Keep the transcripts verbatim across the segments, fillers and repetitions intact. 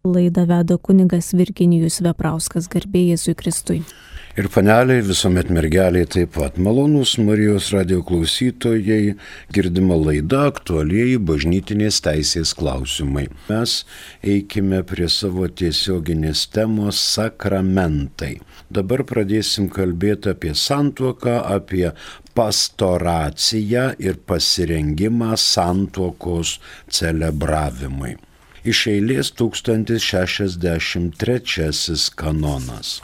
Laidą veda kunigas Virginijus Veprauskas, garbė Jėzui Kristui. Ir paneliai, visuomet mergeliai taip pat. Malonūs Marijos radijo klausytojai, girdima laida aktualieji bažnytinės teisės klausimai. Mes eikime prie savo tiesioginės temos sakramentai. Dabar pradėsim kalbėti apie santuoką, apie pastoraciją ir pasirengimą santuokos celebravimui. Iš eilės tūkstantis šešiasdešimt trečiasis kanonas.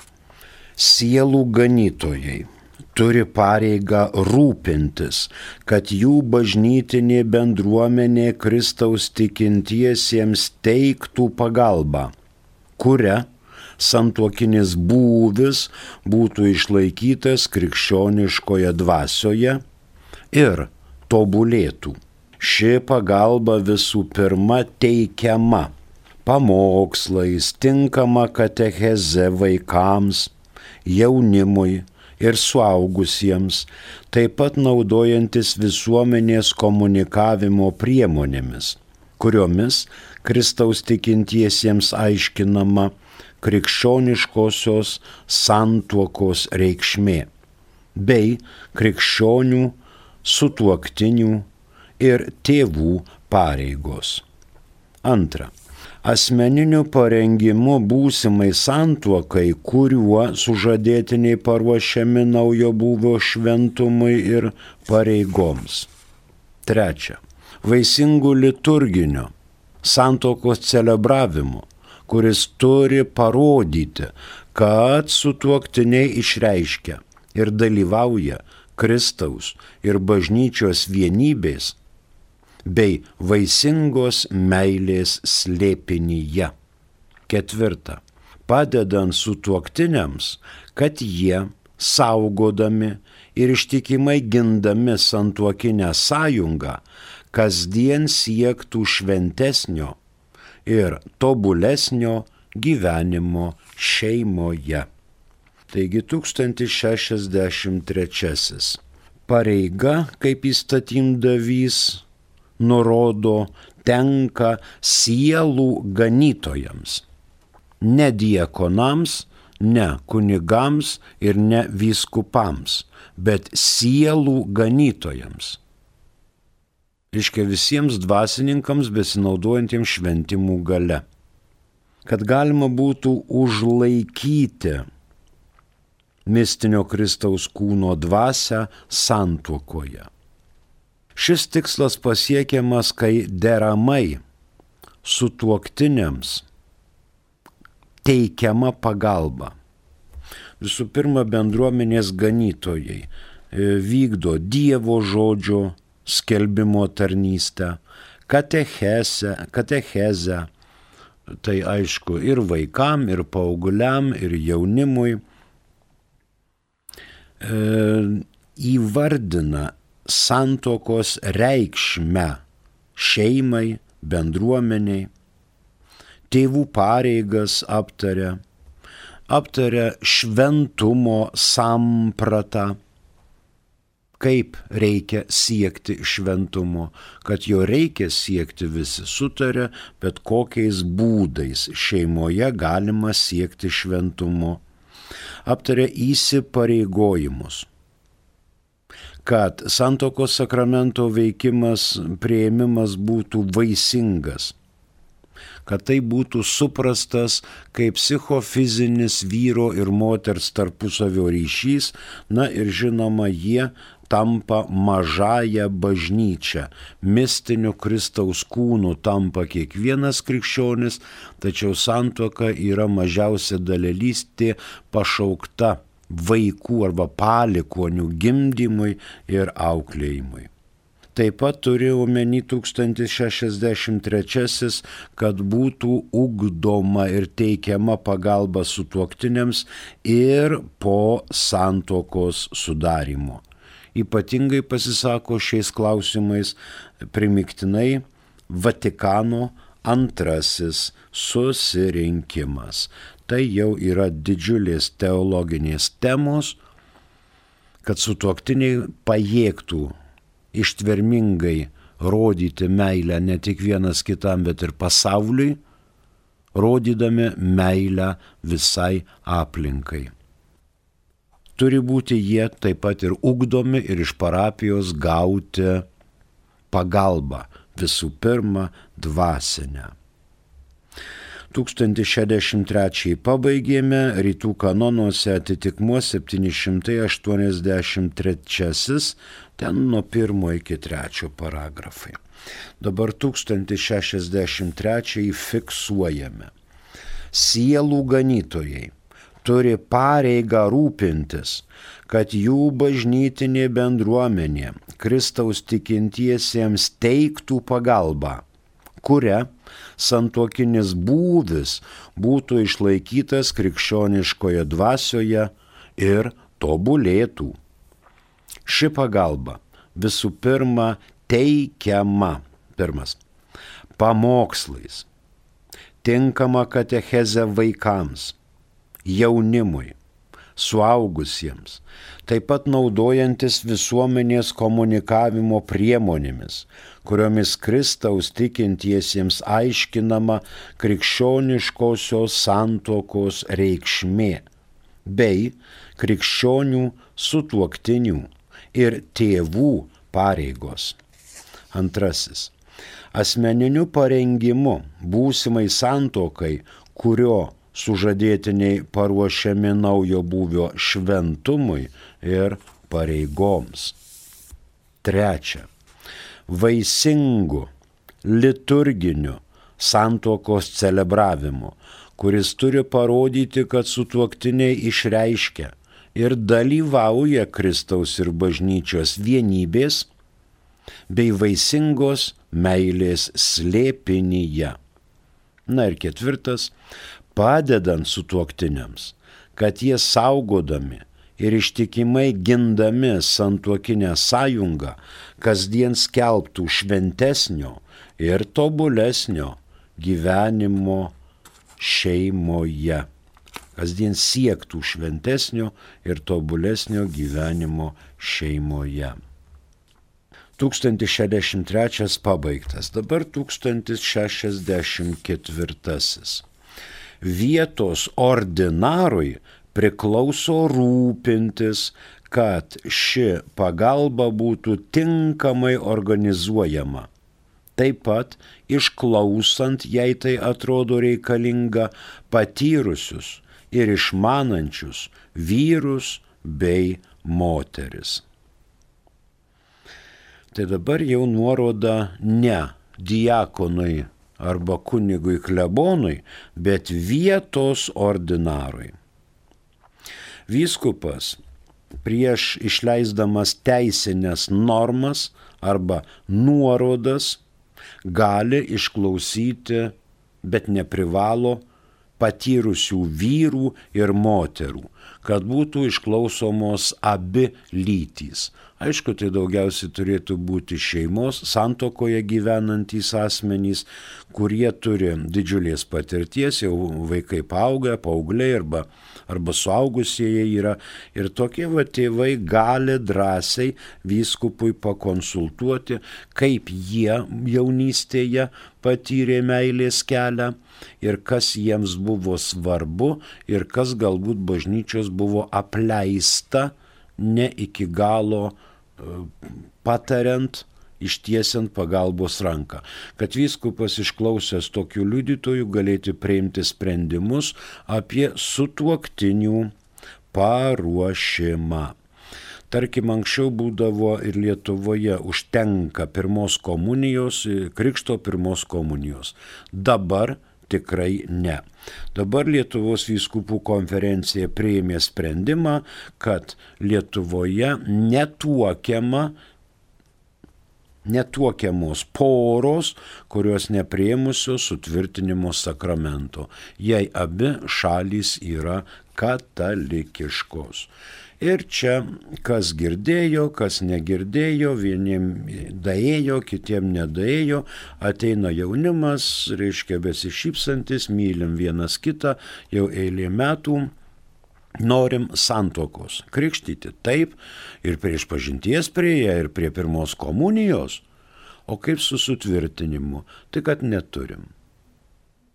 Sielų ganytojai turi pareigą rūpintis, kad jų bažnytinė bendruomenė Kristaus tikintiesiems teiktų pagalbą, kuria santuokinis būvis būtų išlaikytas krikščioniškoje dvasioje ir tobulėtų. Ši pagalba visų pirma teikiama pamokslais, tinkama katecheze vaikams, jaunimui ir suaugusiems, taip pat naudojantis visuomenės komunikavimo priemonėmis, kuriomis Kristaus tikintiesiems aiškinama krikščioniškosios santuokos reikšmė, bei krikščionių, sutuoktinių ir tėvų pareigos. Antra. Asmeniniu parengimu būsimai santuokai, kuriuo sužadėtiniai paruošiami naujo būvio šventumui ir pareigoms. Trečia. Vaisingų liturginio santuokos celebravimu, kuris turi parodyti, kad sutuoktiniai išreiškia ir dalyvauja Kristaus ir bažnyčios vienybės bei vaisingos meilės slėpinyje. Ketvirta. Padedant sutuoktiniams, kad jie, saugodami ir ištikimai gindami santuokinę sąjungą, kasdien siektų šventesnio ir tobulesnio gyvenimo šeimoje. Taigi tūkstantis šešiasdešimt trečiasis. Pareiga, kaip įstatymdavys nurodo, tenka sielų ganytojams, ne diakonams, ne kunigams ir ne vyskupams, bet sielų ganytojams. Reiškia visiems dvasininkams besinaudojantiems šventimų gale, kad galima būtų užlaikyti mistinio Kristaus kūno dvasią santuokoje. Šis tikslas pasiekiamas, kai deramai sutuoktiniams teikiama pagalba. Visų pirma, bendruomenės ganytojai vykdo Dievo žodžio skelbimo tarnystę, katechezę, katechezę, tai aišku ir vaikam, ir paaugliam, ir jaunimui, e, įvardina santuokos reikšmę šeimai, bendruomeniai, tėvų pareigas aptaria, aptaria šventumo sampratą, kaip reikia siekti šventumo, kad jo reikia siekti visi sutaria, bet kokiais būdais šeimoje galima siekti šventumo, aptaria įsipareigojimus, kad santuokos sakramento veikimas, priėmimas būtų vaisingas, kad tai būtų suprastas kaip psichofizinis vyro ir moters tarpusavio ryšys, na ir žinoma, jie tampa mažąją bažnyčią, mistiniu Kristaus kūnu tampa kiekvienas krikščionis, tačiau santuoka yra mažiausia dalelystė pašaukta vaikų arba palikuonių gimdymui ir auklėjimui. Taip pat turi omeny tūkstantis šešiasdešimt trečiasis, kad būtų ugdoma ir teikiama pagalba sutuoktiniams ir po santuokos sudarymo. Ypatingai pasisako šiais klausimais primiktinai Vatikano antrasis susirinkimas. Tai jau yra didžiulės teologinės temos, kad sutuoktiniai pajėgtų ištvermingai rodyti meilę ne tik vienas kitam, bet ir pasauliui, rodydami meilę visai aplinkai. Turi būti jie taip pat ir ugdomi ir iš parapijos gauti pagalbą, visų pirma dvasinę. tūkstantis šešiasdešimt trečiąjį pabaigėme, rytų kanonuose atitikmuo septyni šimtai aštuoniasdešimt trečiasis, ten nuo pirmo iki trečio paragrafai. Dabar tūkstantis šešiasdešimt trečiąjį fiksuojame. Sielų ganytojai turi pareigą rūpintis, kad jų bažnytinė bendruomenė Kristaus tikintiesiems teiktų pagalbą, kuria santuokinis būvis būtų išlaikytas krikščioniškoje dvasioje ir tobulėtų. Ši pagalba visų pirma teikiama, pirmas, pamokslais, tinkama katecheze vaikams, jaunimui, suaugusiems, taip pat naudojantis visuomenės komunikavimo priemonėmis, kuriomis Kristaus tikintiesiems aiškinama krikščioniškosios santuokos reikšmė, bei krikščionių sutuoktinių ir tėvų pareigos. Antrasis. Asmeniniu parengimu būsimai santuokai, kurio sužadėtiniai paruošiami naujo būvio šventumui ir pareigoms. Trečia. Vaisingu liturginiu santuokos celebravimu, kuris turi parodyti, kad sutuoktiniai išreiškia ir dalyvauja Kristaus ir bažnyčios vienybės bei vaisingos meilės slėpinyje. Na ir ketvirtas, padedant sutuoktiniams, kad jie saugodami ir ištikimai gindami santuokinę sąjungą kasdien skelbtų šventesnio ir tobulesnio gyvenimo šeimoje. Kasdien siektų šventesnio ir tobulesnio gyvenimo šeimoje. tūkstantis šešiasdešimt trečias pabaigtas, dabar tūkstantis šešiasdešimt ketvirtasis. Vietos ordinarui priklauso rūpintis, kad ši pagalba būtų tinkamai organizuojama. Taip pat išklausant, jei tai atrodo reikalinga, patyrusius ir išmanančius vyrus bei moteris. Tai dabar jau nuoroda ne diakonui arba kunigui klebonui, bet vietos ordinarui. Vyskupas prieš išleisdamas teisinės normas arba nuorodas gali išklausyti, bet neprivalo, patyrusių vyrų ir moterų, kad būtų išklausomos abi lytys. Aišku, tai daugiausiai turėtų būti šeimos, santuokoje gyvenantys asmenys, kurie turi didžiulės patirties, jau vaikai paauga, paaugliai arba, arba suaugusieji yra. Ir tokie va tėvai gali drąsiai vyskupui pakonsultuoti, kaip jie jaunystėje patyrė meilės kelią ir kas jiems buvo svarbu ir kas galbūt bažnyčios buvo apleista ne iki galo patariant, ištiesiant pagalbos ranką. Kad vyskupas išklausęs tokių liudytojų galėtų priimti sprendimus apie sutuoktinių paruošimą. Tarkim, anksčiau būdavo ir Lietuvoje užtenka pirmos komunijos, krikšto pirmos komunijos. Dabar tikrai ne. Dabar Lietuvos vyskupų konferencija priėmė sprendimą, kad Lietuvoje netuokiama, netuokiamos poros, kurios nepriėmusios sutvirtinimo sakramento, jei abi šalys yra katalikiškos. Ir čia kas girdėjo, kas negirdėjo, vieniem daėjo, kitiem nedaėjo, ateina jaunimas, reiškia besišypsantis, mylim vienas kitą, jau eilė metų, norim santuokos. Krikštyti taip, ir prie išpažinties prieja, ir prie pirmos komunijos, o kaip su sutvirtinimu, tai kad neturim.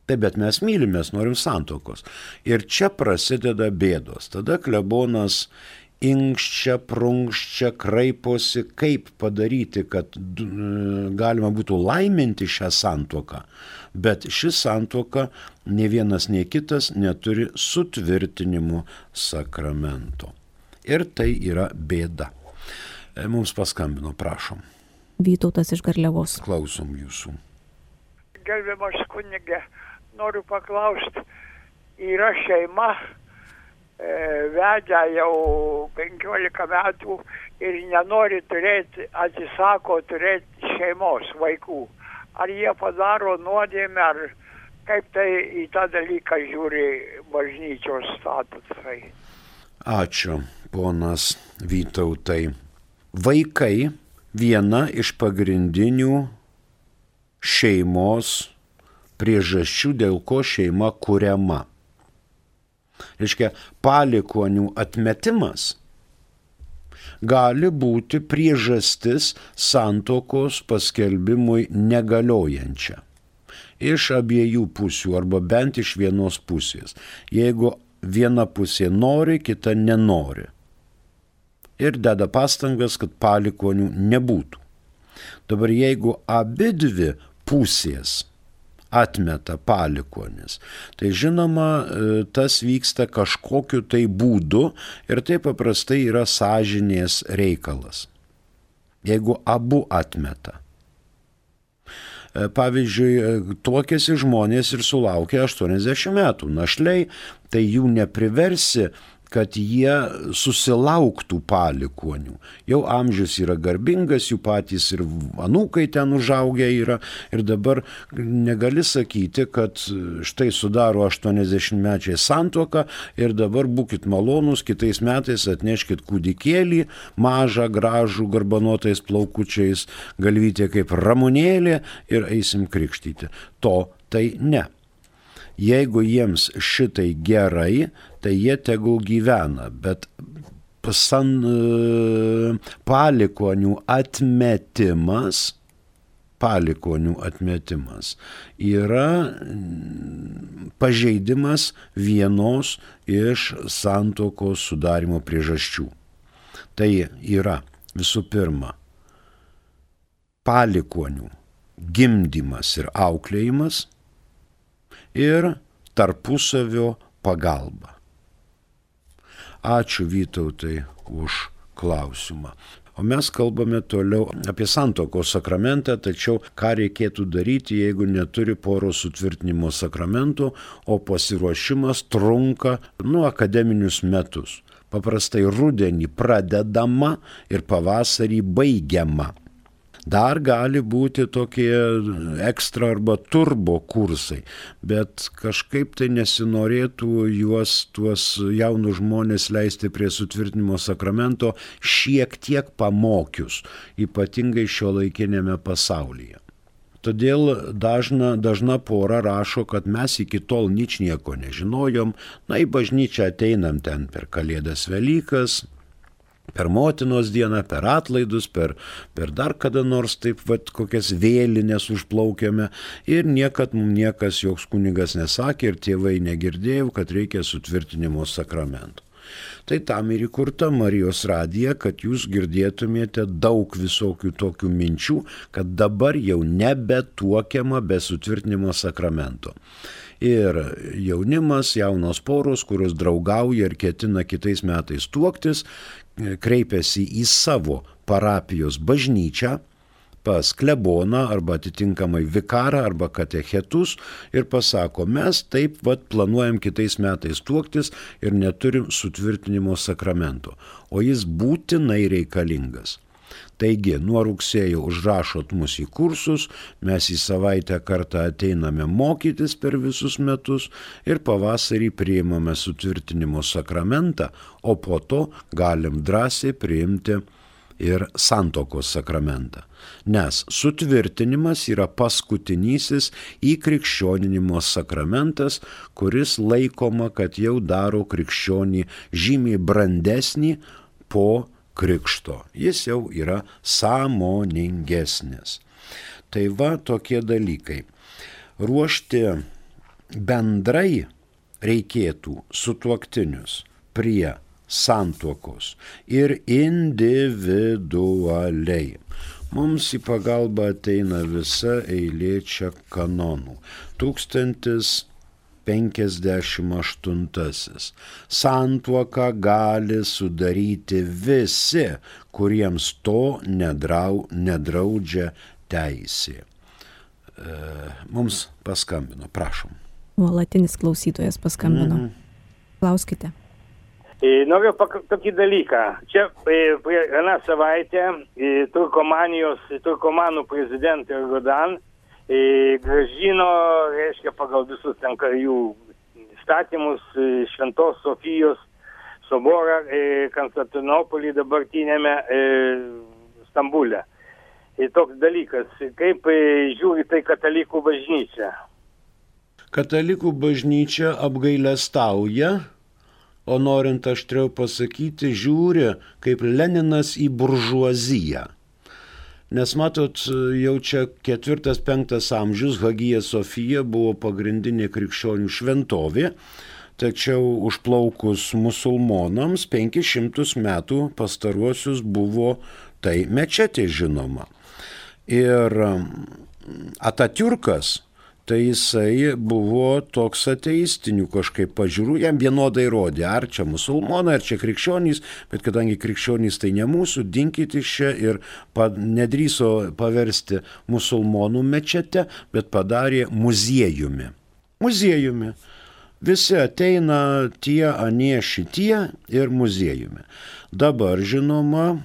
Taip, bet mes mylimės, norim santuokos. Ir čia prasideda bėdos. Tada klebonas inkščia, prunkščia, kraiposi, kaip padaryti, kad galima būtų laiminti šią santuoką. Bet ši santuoka, ne vienas, nei kitas, neturi sutvirtinimo sakramento. Ir tai yra bėda. Mums paskambino, prašom. Vytautas iš Garliavos. Klausom jūsų. Gerbiamas kunige, noriu paklausti, yra šeima, e, vedę jau penkiolika metų ir nenori turėti, atsisako turėti šeimos vaikų. Ar jie padaro nuodėmę, ar kaip tai į tą dalyką žiūri bažnyčios statusai? Ačiū, ponas Vytautai. Vaikai viena iš pagrindinių šeimos priežasčių, dėl ko šeima kuriama. Reiškia, palikuonių atmetimas gali būti priežastis santuokos paskelbimui negaliojančia. Iš abiejų pusių arba bent iš vienos pusės. Jeigu viena pusė nori, kita nenori. Ir deda pastangas, kad palikuonių nebūtų. Dabar jeigu abidvi pusės atmeta palikuonis, tai žinoma, tas vyksta kažkokiu tai būdu ir tai paprastai yra sąžinės reikalas. Jeigu abu atmeta. Pavyzdžiui, tuokėsi žmonės ir sulaukė aštuoniasdešimt metų. Našliai, tai jų nepriversi, kad jie susilauktų palikuonių. Jau amžius yra garbingas, jų patys ir anūkai ten užaugę yra ir dabar negali sakyti, kad štai sudaro aštuoniasdešimtmečiai santuoką ir dabar būkit malonūs, kitais metais atneškit kūdikėlį, mažą, gražų, garbanotais plaukučiais, galvytė kaip ramunėlė ir eisim krikštyti. To tai ne. Jeigu jiems šitai gerai, tai jie tegul gyvena, bet pasan, palikuonių atmetimas, palikuonių atmetimas yra pažeidimas vienos iš santuokos sudarimo priežasčių. Tai yra visų pirma palikuonių gimdymas ir auklėjimas ir tarpusavio pagalba. Ačiū Vytautai už klausimą. O mes kalbame toliau apie santuokos sakramentą, tačiau ką reikėtų daryti, jeigu neturi poros sutvirtinimo sakramento, o pasiruošimas trunka nu akademinius metus. Paprastai rudenį pradedama ir pavasarį baigiama. Dar gali būti tokie ekstra arba turbo kursai, bet kažkaip tai nesinorėtų juos, tuos jaunus žmonės leisti prie sutvirtinimo sakramento šiek tiek pamokius, ypatingai šiuolaikinėme pasaulyje. Todėl dažna, dažna pora rašo, kad mes iki tol ničnieko nežinojom, na į bažnyčią ateinam ten per Kalėdas, Velykas, per motinos dieną, per atlaidus, per, per dar kada nors taip vat kokias vėlinės užplaukiame ir niekad mums niekas, joks kunigas nesakė ir tėvai negirdėjau, kad reikia sutvirtinimo sakramento. Tai tam ir įkurta Marijos radija, kad jūs girdėtumėte daug visokių tokių minčių, kad dabar jau nebetuokiama be sutvirtinimo sakramento. Ir jaunimas, jaunos poros, kurios draugauja ir ketina kitais metais tuoktis, kreipiasi į savo parapijos bažnyčią, pas kleboną arba atitinkamai vikarą arba katechetus ir pasako, mes taip vat planuojam kitais metais tuoktis ir neturim sutvirtinimo sakramento, o jis būtinai reikalingas. Taigi, nuo rugsėjo užrašot mus į kursus, mes į savaitę kartą ateiname mokytis per visus metus ir pavasarį priimame sutvirtinimo sakramentą, o po to galim drąsiai priimti ir santuokos sakramentą. Nes sutvirtinimas yra paskutinysis įkrikščioninimo sakramentas, kuris laikoma, kad jau daro krikščionį žymiai brandesnį po krikšto. Jis jau yra sąmoningesnis. Tai va tokie dalykai. Ruošti bendrai reikėtų sutuoktinius prie santuokos ir individualiai. Mums į pagalbą ateina visa eilė čia kanonų. Tūkstantis penkiasdešimt aštuntasis. Santuoką gali sudaryti visi, kuriems to nedrau, nedraudžia teisė. E, mums paskambino, prašom. Nuolatinis klausytojas paskambino. Mhm. Klauskite. Noriu tokį dalyką. Čia vieną savaitę Turkomanijos, Turkomanų prezidentė Erdogan grąžino, reiškia, pagal visus ten jų įstatymus Šventos Sofijos soborą Konstantinopolį dabartinėme Stambule. Ir toks dalykas, kaip žiūri tai katalikų bažnyčia? Katalikų bažnyčia apgailestauja, o norint aštriau pasakyti, žiūri kaip Leninas į buržuaziją. Nes matot, jau čia ketvirtas, penktas amžius Hagija Sofija buvo pagrindinė krikščionių šventovė, tačiau užplaukus musulmonams penkis šimtus metų pastaruosius buvo tai mečetė žinoma. Ir Atatiurkas, tai jisai buvo toks ateistinių kažkaip pažiūrų, jam vienodai rodė, ar čia musulmonai, ar čia krikščionys, bet kadangi krikščionys tai ne mūsų, dinkit iš čia ir pa, nedrįso paversti musulmonų mečete, bet padarė muziejumi. Muziejumi. Visi ateina tie, anie, šitie ir muziejumi. Dabar, žinoma,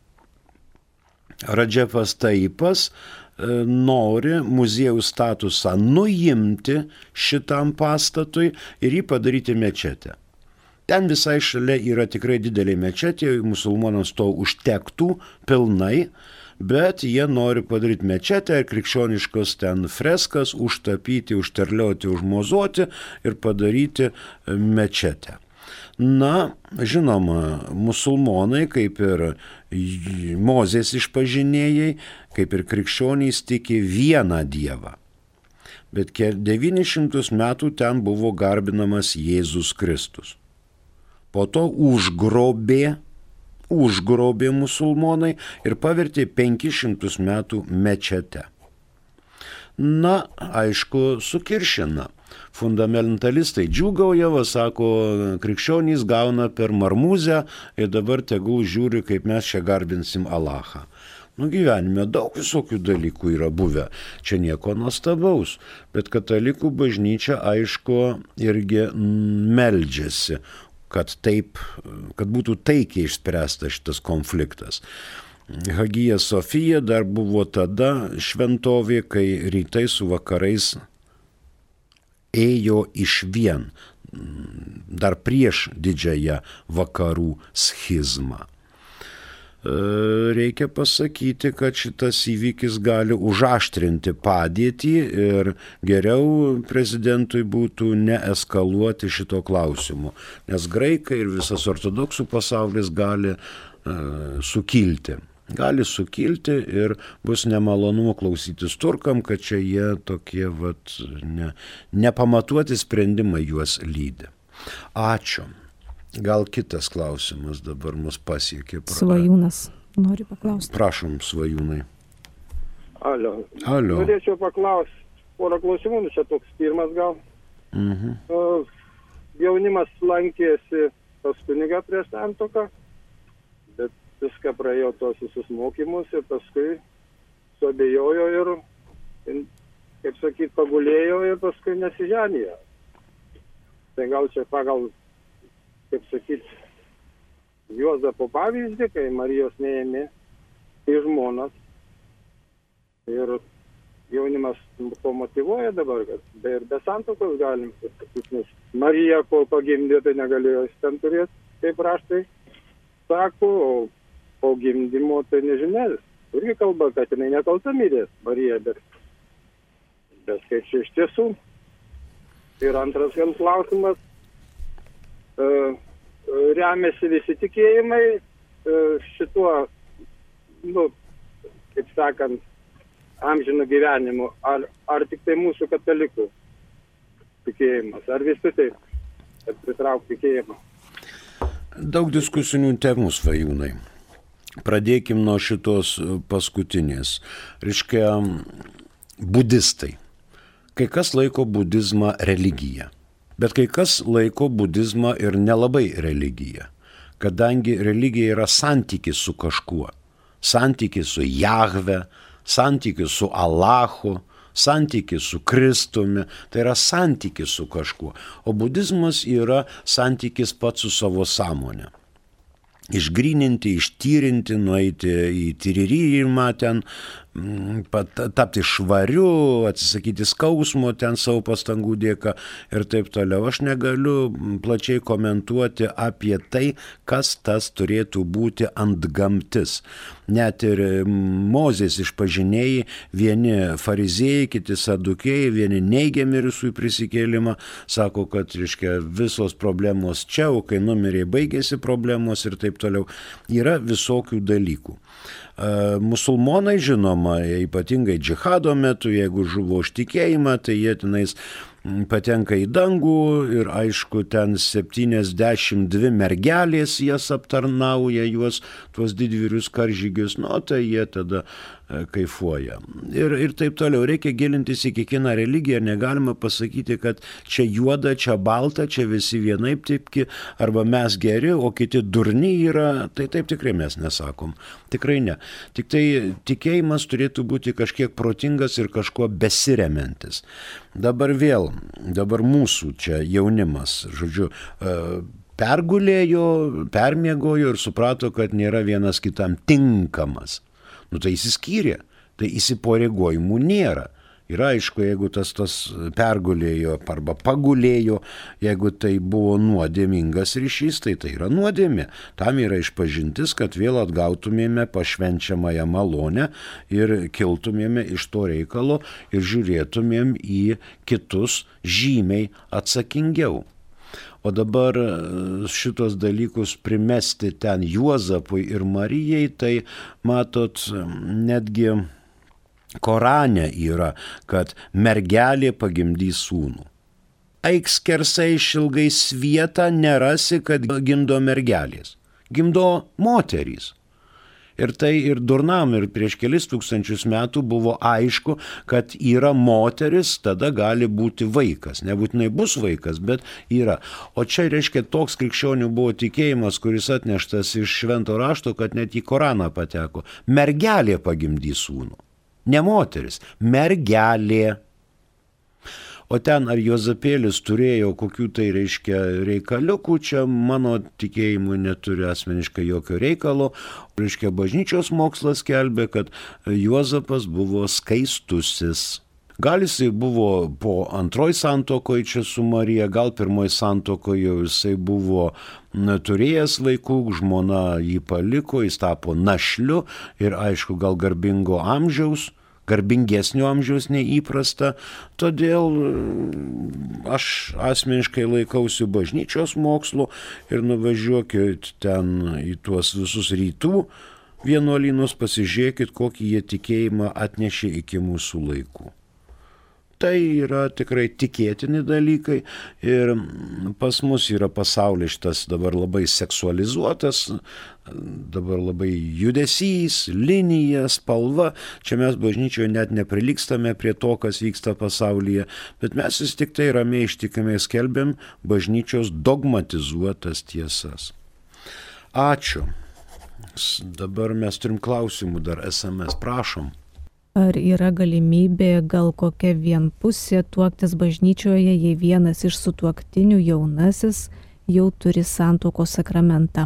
Radžefas Taipas nori muziejaus statusą nuimti šitam pastatui ir jį padaryti mečetę. Ten visai šalia yra tikrai didelė mečetė, musulmonams to užtektų pilnai, bet jie nori padaryti mečetę ir krikščioniškos ten freskas užtapyti, užterlioti, užmozuoti ir padaryti mečetę. Na, žinoma, musulmonai, kaip ir Mozės išpažinėjai, kaip ir krikščionys tiki vieną dievą. Bet devynis šimtus metų ten buvo garbinamas Jėzus Kristus. Po to užgrobė, užgrobė musulmonai ir pavertė penkis šimtus metų mečete. Na, aišku, sukiršina. Fundamentalistai džiūgauja, va, sako, krikščionys gauna per marmuzę ir dabar tegul žiūri, kaip mes čia garbinsim Alachą. Nu, gyvenime daug visokių dalykų yra buvę, čia nieko nuostabaus, bet katalikų bažnyčia, aišku, irgi meldžiasi, kad taip, kad būtų taikiai išspręstas šitas konfliktas. Hagija Sofija dar buvo tada šventovė, kai rytai su vakarais ėjo išvien, dar prieš didžiąją vakarų schizmą. Reikia pasakyti, kad šitas įvykis gali užaštrinti padėtį ir geriau prezidentui būtų neeskaluoti šito klausimu, nes graikai ir visas ortodoksų pasaulis gali uh, sukilti. Gali sukilti ir bus nemalonu klausytis turkam, kad čia jie tokie vat, ne, nepamatuoti sprendimai juos lydi. Ačiū. Gal kitas klausimas dabar mus pasiekė. Svajūnas nori paklausti. Prašom, Svajūnai. Alio. Alio. Norėčiau paklausti porą klausimų, čia toks pirmas gal. Mhm. Jaunimas lankėsi pas kunigą prieš santuoką, bet viską praėjo tos visus mokymus ir paskui suabejojo ir, kaip sakyt, pagulėjo ir paskui nesiženėjo. Tai gal čia pagal, kaip sakyt, Juozapo pavyzdį, kai Marijos neėmė į žmonas. Ir jaunimas to motyvuoja dabar, kad be ir be santuokos galim, nes Marija, kol pagimdė, tai negalėjo ten turėti, kaip raštai sako, o po gimdymo tai nežinia. Irgi kalba, kad jinai nekalta mirė, Marija, bet, bet kaip čia iš tiesų. Ir antras gan klausimas, e, remiasi visi tikėjimai e, šituo, nu, kaip sakant, amžino gyvenimu, ar, ar tik tai mūsų katalikų tikėjimas, ar visi taip, kad pritraukti tikėjimą. Daug diskusinių temų, Svajūnai. Pradėkim nuo šitos paskutinės. Reiškia, budistai. Kai kas laiko budizmą religiją, bet kai kas laiko budizmą ir nelabai religiją, kadangi religija yra santykis su kažkuo, santykis su Jahve, santykis su Allahu, santykis su Kristumi, tai yra santykis su kažkuo. O budizmas yra santykis pats su savo sąmonė. Išgryninti, ištyrinti, nueiti į tyririjimą ten, tapti švariu, atsisakyti skausmo ten savo pastangų dėka ir taip toliau. Aš negaliu plačiai komentuoti apie tai, kas tas turėtų būti antgamtis. Net ir Mozės išpažinėjai, vieni fariziejai, kiti sadukėjai, vieni neigia mirusiųjų prisikėlimą, sako, kad reiškia, visos problemos čia, o kai numirė baigėsi problemos ir taip toliau. Yra visokių dalykų. Musulmonai, žinoma, ypatingai džihado metu, jeigu žuvo už tikėjimą, tai jie tenais patenka į dangų ir aišku, ten septyniasdešimt dvi mergelės jas aptarnauja, juos, tuos didvyrius karžygius, nu, tai jie tada kaifuoja. Ir, ir taip toliau, reikia gilintis į kiekvieną religiją, negalima pasakyti, kad čia juoda, čia balta, čia visi vienaip tipki, arba mes geri, o kiti durni yra, tai taip tikrai mes nesakom. Tikrai ne. Tik tai tikėjimas turėtų būti kažkiek protingas ir kažkuo besiremiantis. Dabar vėl, dabar mūsų čia jaunimas, žodžiu, pergulėjo, permiegojo ir suprato, kad nėra vienas kitam tinkamas. Nu tai įsiskyrė, tai įsipareigojimų nėra. Ir aišku, jeigu tas tas pergulėjo arba pagulėjo, jeigu tai buvo nuodėmingas ryšys, tai tai yra nuodėmė. Tam yra išpažintis, kad vėl atgautumėme pašvenčiamąją malonę ir kiltumėme iš to reikalo ir žiūrėtumėm į kitus žymiai atsakingiau. O dabar šitos dalykus primesti ten Juozapui ir Marijai, tai matot, netgi Korane yra, kad mergelė pagimdys sūnų. Eik skersai išilgai svietą, nerasi, kad gimdo mergelės. Gimdo moterys. Ir tai ir durnam, ir prieš kelis tūkstančius metų buvo aišku, kad yra moteris, tada gali būti vaikas. Nebūtinai bus vaikas, bet yra. O čia reiškia toks krikščionių buvo tikėjimas, kuris atneštas iš švento rašto, kad net į Koraną pateko. Mergelė pagimdys sūnų. Ne moteris, mergelė. O ten ar Juozapėlis turėjo kokių tai reiškia reikaliukų, čia mano tikėjimu neturi asmeniškai jokio reikalo. Reiškia, bažnyčios mokslas skelbė, kad Juozapas buvo skaistusis. Gal jisai buvo po antroj santuokoj čia su Marija, gal pirmoj santuokoj jau jisai buvo turėjęs vaikų, žmona jį paliko, jis tapo našliu ir aišku, gal garbingo amžiaus, garbingesnio amžiaus neįprasta, todėl aš asmeniškai laikausi bažnyčios mokslo ir nuvažiuokit ten į tuos visus rytų vienuolynus, pasižiūrėkit, kokį jie tikėjimą atnešė iki mūsų laikų. Tai yra tikrai tikėtini dalykai ir pas mus yra pasaulis šitas dabar labai seksualizuotas, dabar labai judesys, linija, spalva. Čia mes bažnyčioje net neprilygstame prie to, kas vyksta pasaulyje, bet mes vis tik tai ramiai ištikimai skelbiam bažnyčios dogmatizuotas tiesas. Ačiū. Dabar mes turim klausimų, dar es em es, prašom. Ar yra galimybė gal kokia vienpusė tuoktis bažnyčioje, jei vienas iš sutuoktinių jaunasis jau turi santuokos sakramentą?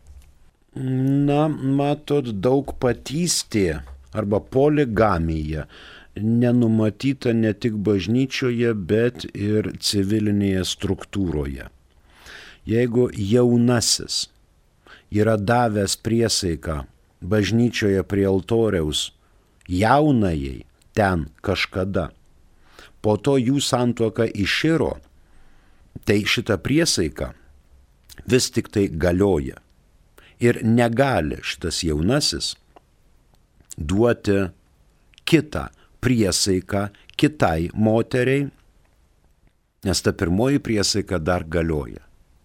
Na, matot, daugpatystė arba poligamija nenumatyta ne tik bažnyčioje, bet ir civilinėje struktūroje. Jeigu jaunasis yra davęs priesaiką bažnyčioje prie altoriaus jaunajai ten kažkada, po to jų santuoka iširo, tai šita priesaika vis tik tai galioja. Ir negali šitas jaunasis duoti kitą priesaiką kitai moteriai, nes ta pirmoji priesaika dar galioja.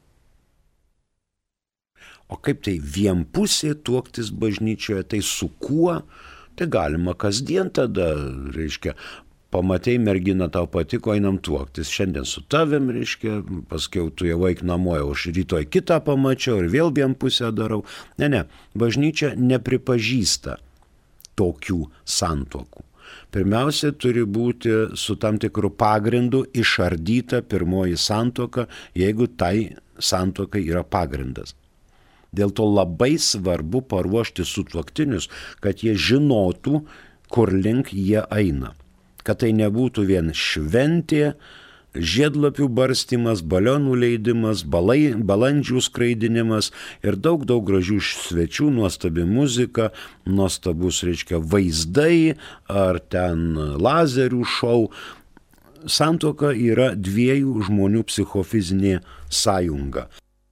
O kaip tai vienpusė tuoktis bažnyčioje, tai su kuo? Tai galima kasdien tada, reiškia, pamatei merginą, tau patiko, einam tuoktis, šiandien su tavim, reiškia, paskiau tu jau eik namo, aš rytoj kitą pamačiau ir vėl vienpusę darau. Ne, ne, bažnyčia nepripažįsta tokių santuokų. Pirmiausia, turi būti su tam tikru pagrindu išardyta pirmoji santuoka, jeigu tai santuokai yra pagrindas. Dėl to labai svarbu paruošti sutuoktinius, kad jie žinotų, kur link jie eina. Kad tai nebūtų vien šventė, žiedlapių barstymas, balionų leidimas, balai, balandžių skraidinimas ir daug, daug gražių svečių, nuostabi muzika, nuostabus, reiškia, vaizdai ar ten lazerių šou. Santuoka yra dviejų žmonių psichofizinė sąjunga.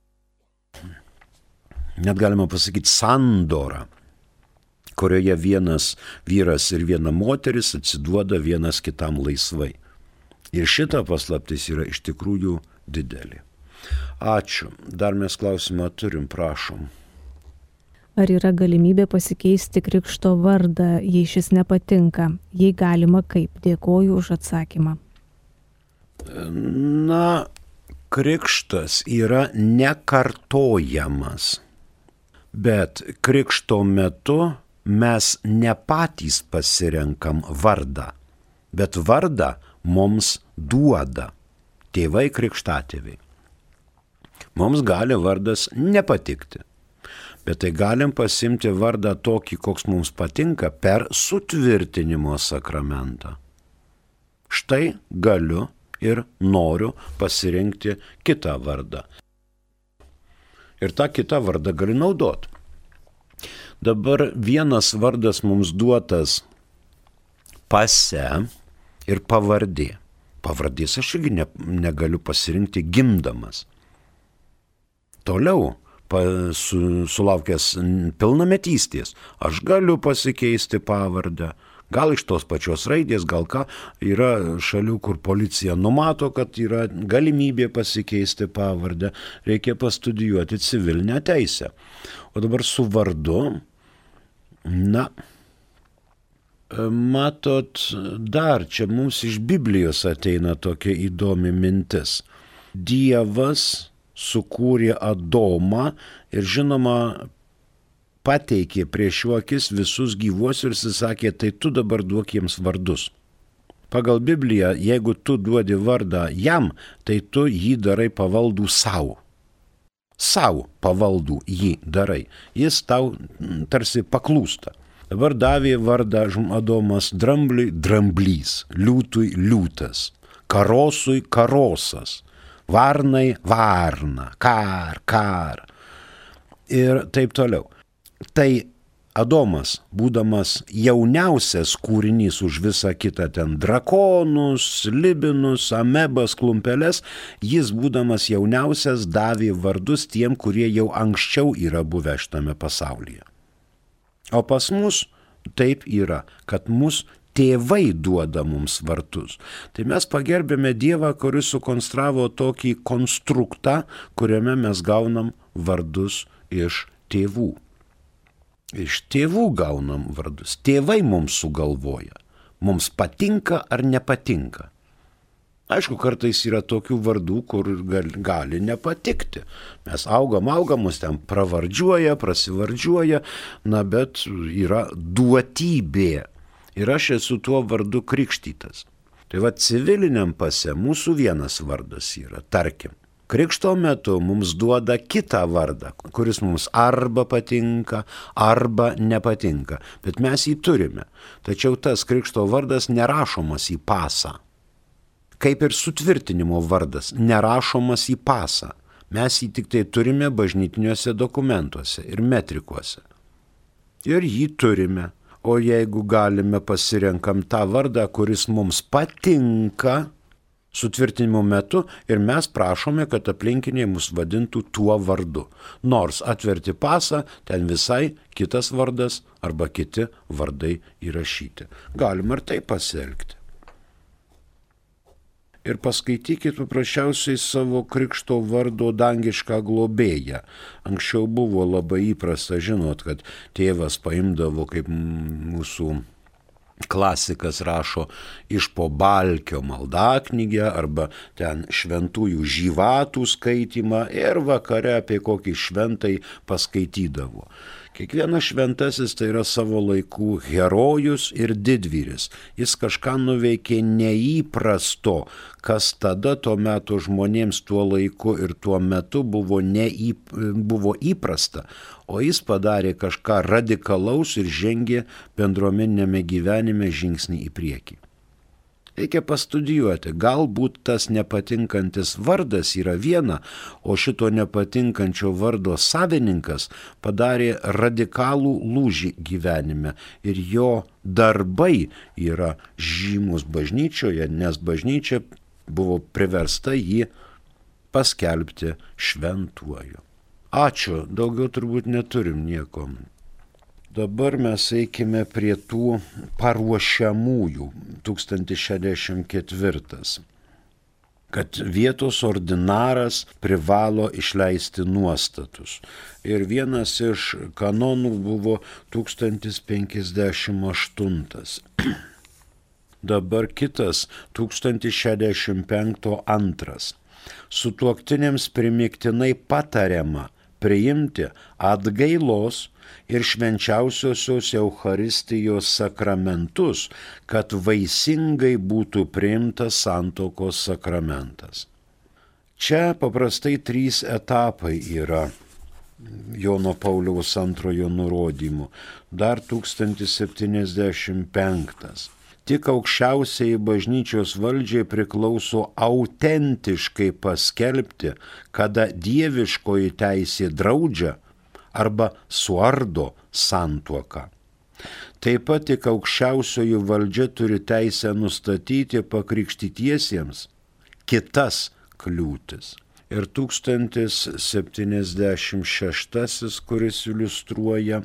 Net galima pasakyti sandora, kurioje vienas vyras ir viena moteris atsiduoda vienas kitam laisvai. Ir šita paslaptis yra iš tikrųjų didelė. Ačiū. Dar mes klausimą turim, prašom. Ar yra galimybė pasikeisti krikšto vardą, jei šis nepatinka? Jei galima, kaip? Dėkoju už atsakymą. Na, krikštas yra nekartojamas. Bet krikšto metu mes ne patys pasirenkam vardą, bet vardą mums duoda tėvai krikštatėviai. Mums gali vardas nepatikti, bet tai galim pasimti vardą tokį, koks mums patinka per sutvirtinimo sakramentą. Štai galiu ir noriu pasirinkti kitą vardą. Ir tą kitą vardą gali naudoti. Dabar vienas vardas mums duotas pase ir pavardė. Pavardės aš irgi ne, negaliu pasirinkti gimdamas. Toliau, pa, su, sulaukęs pilnametystės, aš galiu pasikeisti pavardę. Gal iš tos pačios raidės, gal ką, yra šalių, kur policija numato, kad yra galimybė pasikeisti pavardę, reikia pastudijuoti civilinę teisę. O dabar su vardu, na, matot, dar čia mums iš Biblijos ateina tokia įdomi mintis. Dievas sukūrė Adomą ir žinoma, pateikė prieš jų akis visus gyvuosius ir sakė, tai tu dabar duok jiems vardus. Pagal Bibliją, jeigu tu duodi vardą jam, tai tu jį darai pavaldų savo. Savo pavaldų jį darai. Jis tau tarsi paklūsta. Dabar davė vardą Adomas drambliui dramblys, liūtui liūtas, karosui karosas, varnai varna, kar, kar ir taip toliau. Tai Adomas, būdamas jauniausias kūrinys už visą kitą ten drakonus, libinus, amebas, klumpeles, jis būdamas jauniausias davė vardus tiem, kurie jau anksčiau yra buvę šitame pasaulyje. O pas mus taip yra, kad mus tėvai duoda mums vardus. Tai mes pagerbėme Dievą, kuris sukonstravo tokį konstruktą, kuriame mes gaunam vardus iš tėvų. Iš tėvų gaunam vardus. Tėvai mums sugalvoja. Mums patinka ar nepatinka. Aišku, kartais yra tokių vardų, kur gali nepatikti. Mes augam, augam, mus ten pravardžiuoja, prasivardžiuoja, na bet yra duotybė. Ir aš esu tuo vardu krikštytas. Tai va civiliniam pase mūsų vienas vardas yra, tarkim. Krikšto metu mums duoda kitą vardą, kuris mums arba patinka, arba nepatinka, bet mes jį turime. Tačiau tas krikšto vardas nerašomas į pasą. Kaip ir sutvirtinimo vardas nerašomas į pasą. Mes jį tik tai turime bažnytiniuose dokumentuose ir metrikuose. Ir jį turime. O jeigu galime pasirenkam tą vardą, kuris mums patinka, sutvirtinimo metu ir mes prašome, kad aplinkiniai mus vadintų tuo vardu. Nors atverti pasą, ten visai kitas vardas arba kiti vardai įrašyti. Galima ir taip pasielgti. ir paskaitykit paprasčiausiai savo krikšto vardo dangišką globėją. Anksčiau buvo labai įprasta, žinot, kad tėvas paimdavo, kaip mūsų klasikas rašo, iš po Balkio maldaknygę arba ten šventųjų žyvatų skaitymą ir vakare apie kokį šventai paskaitydavo. Kiekvienas šventasis tai yra savo laikų herojus ir didvyris. Jis kažką nuveikė neįprasto, kas tada tuo metu žmonėms tuo laiku ir tuo metu buvo, neįp, buvo įprasta, o jis padarė kažką radikalaus ir žengė bendruomeninėme gyvenime žingsnį į priekį. Reikia pastudijuoti, galbūt tas nepatinkantis vardas yra viena, o šito nepatinkančio vardo savininkas padarė radikalų lūžį gyvenime ir jo darbai yra žymus bažnyčioje, nes bažnyčia buvo priversta jį paskelbti šventuoju. Ačiū, daugiau turbūt neturim nieko. Dabar mes eikime prie tų paruošiamųjų, tūkstantis šešiasdešimt ketvirtas, kad vietos ordinaras privalo išleisti nuostatus. Ir vienas iš kanonų buvo tūkstantis penkiasdešimt aštuntas. Dabar kitas tūkstantis šešiasdešimt penktas antras. Sutuoktiniams primygtinai patariama priimti atgailos ir švenčiausiosios Eucharistijos sakramentus, kad vaisingai būtų priimtas santuokos sakramentas. Čia paprastai trys etapai yra Jono Pauliaus antrojo nurodymų. Dar tūkstantis septyniasdešimt penktas. Tik aukščiausiai bažnyčios valdžiai priklauso autentiškai paskelbti, kada dieviškoji teisė draudžia arba suardo santuoką. Taip pat tik aukščiausioji valdžia turi teisę nustatyti pakrikštytiesiems kitas kliūtis. Ir tūkstantis septyniasdešimt šeštasis, kuris iliustruoja,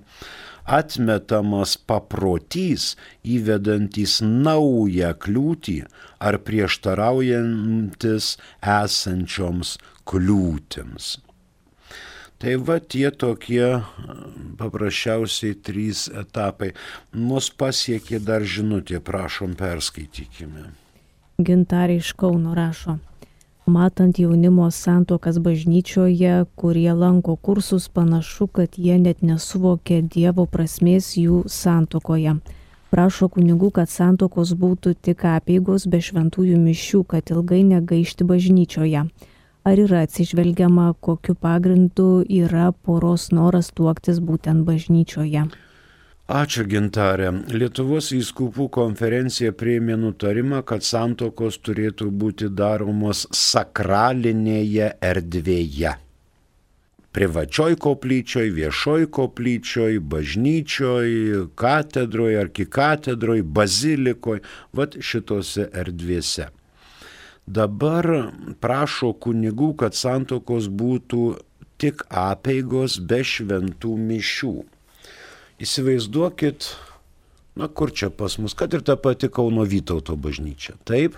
atmetamas paprotys įvedantis naują kliūtį ar prieštaraujantis esančioms kliūtims. Tai va tie tokie paprasčiausiai trys etapai. Mus pasiekė dar žinutė, prašom perskaitykime. Gintarė iš Kauno rašo. Matant jaunimo santuokas bažnyčioje, kurie lanko kursus, panašu, kad jie net nesuvokia Dievo prasmės jų santuokoje. Prašo kunigų, kad santuokos būtų tik apeigos be šventųjų mišių, kad ilgai negaišti bažnyčioje. Ar yra atsižvelgiama, kokiu pagrindu yra poros noras tuoktis būtent bažnyčioje? Ačiū, Gintarė. Lietuvos vyskupų konferencija priėmė nutarimą, kad santuokos turėtų būti daromos sakralinėje erdvėje. Privačioj koplyčioj, viešoj koplyčioj, bažnyčioj, katedroj, arkikatedroj, bazilikoj, vat šitose erdvėse. Dabar prašo kunigų, kad santuokos būtų tik apeigos be šventų mišių. Įsivaizduokit, na kur čia pas mus, kad ir ta pati Kauno Vytauto bažnyčia. Taip,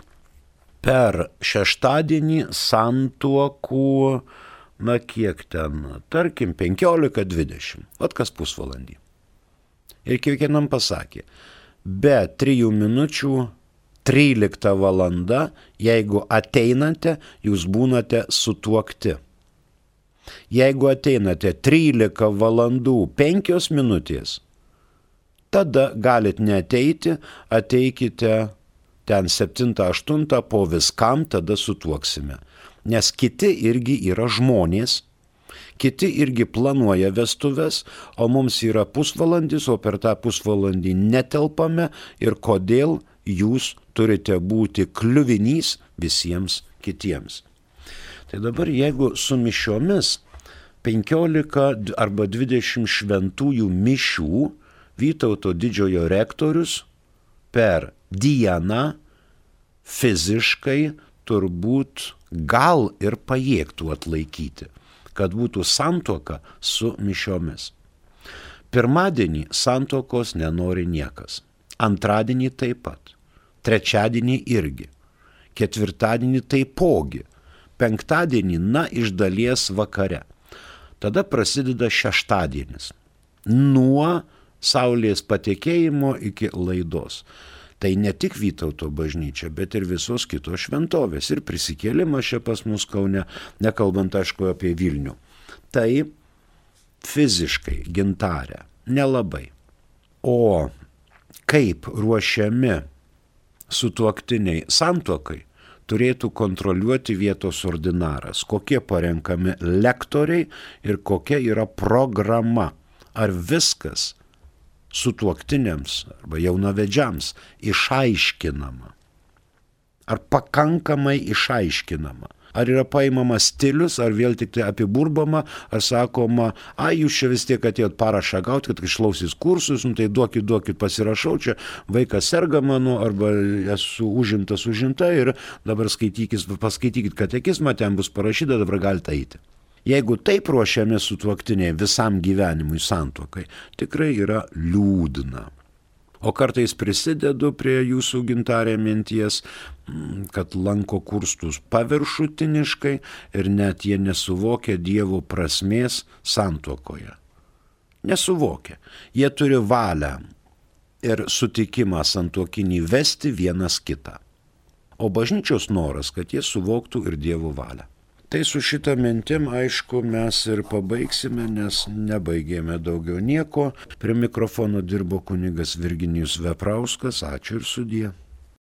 per šeštadienį santuokų, na kiek ten, tarkim, penkiolika dvidešimt, vat kas pusvalandį. Ir kiekvienam pasakė, be trijų minučių trylikta valanda, jeigu ateinate, jūs būnate sutuokti. Jeigu ateinate trylika valandų penkios minutės, tada galit neateiti, ateikite ten septintą aštuntą po viskam, tada sutuoksime. Nes kiti irgi yra žmonės, kiti irgi planuoja vestuves, o mums yra pusvalandis, o per tą pusvalandį netelpame ir kodėl jūs turite būti kliuvinys visiems kitiems. Tai dabar jeigu su mišiomis penkiolika arba dvidešimt šventųjų mišių Vytauto didžiojo rektorius per dieną fiziškai turbūt gal ir pajėgtų atlaikyti, kad būtų santuoka su mišiomis. Pirmadienį santuokos nenori niekas, antradienį taip pat, trečiadienį irgi. ketvirtadienį taipogi, penktadienį na iš dalies vakare. Tada prasideda šeštadienis. Nuo saulės patekėjimo iki laidos. Tai ne tik Vytauto bažnyčia, bet ir visos kitos šventovės. Ir prisikėlimas čia pas mus Kaune, nekalbant aišku apie Vilnių. Tai fiziškai, Gintarė, nelabai. O kaip ruošiami sutuoktiniai santuokai, turėtų kontroliuoti vietos ordinaras, kokie parenkami lektoriai ir kokia yra programa. Ar viskas sutuoktiniams arba jaunavedžiams išaiškinama? Ar pakankamai išaiškinama? Ar yra paimamas stilius, ar vėl tik tai apiburbama, ar sakoma, ai, jūs čia vis tiek atėjot parašą gauti, kad išklausys kursus, nu tai duokit, duokit, pasirašau, čia vaikas serga mano, arba esu užimtas, užimta ir dabar skaitykit, paskaitykit katekizmą, ten bus parašyta, dabar galite eiti. Jeigu taip ruošiami sutuoktiniai visam gyvenimui santuokai, tikrai yra liūdna. O kartais prisidedu prie jūsų, Gintarė, minties, kad lanko kursus paviršutiniškai ir net jie nesuvokia Dievo prasmės santuokoje. Nesuvokia. Jie turi valią ir sutikimą santuokinį vesti vienas kitą. O bažnyčios noras, kad jie suvoktų ir Dievo valią. Tai su šitą mintim, aišku, mes ir pabaigsime, nes nebaigėme daugiau nieko. Prie mikrofono dirbo kunigas Virginijus Veprauskas. Ačiū ir sudie.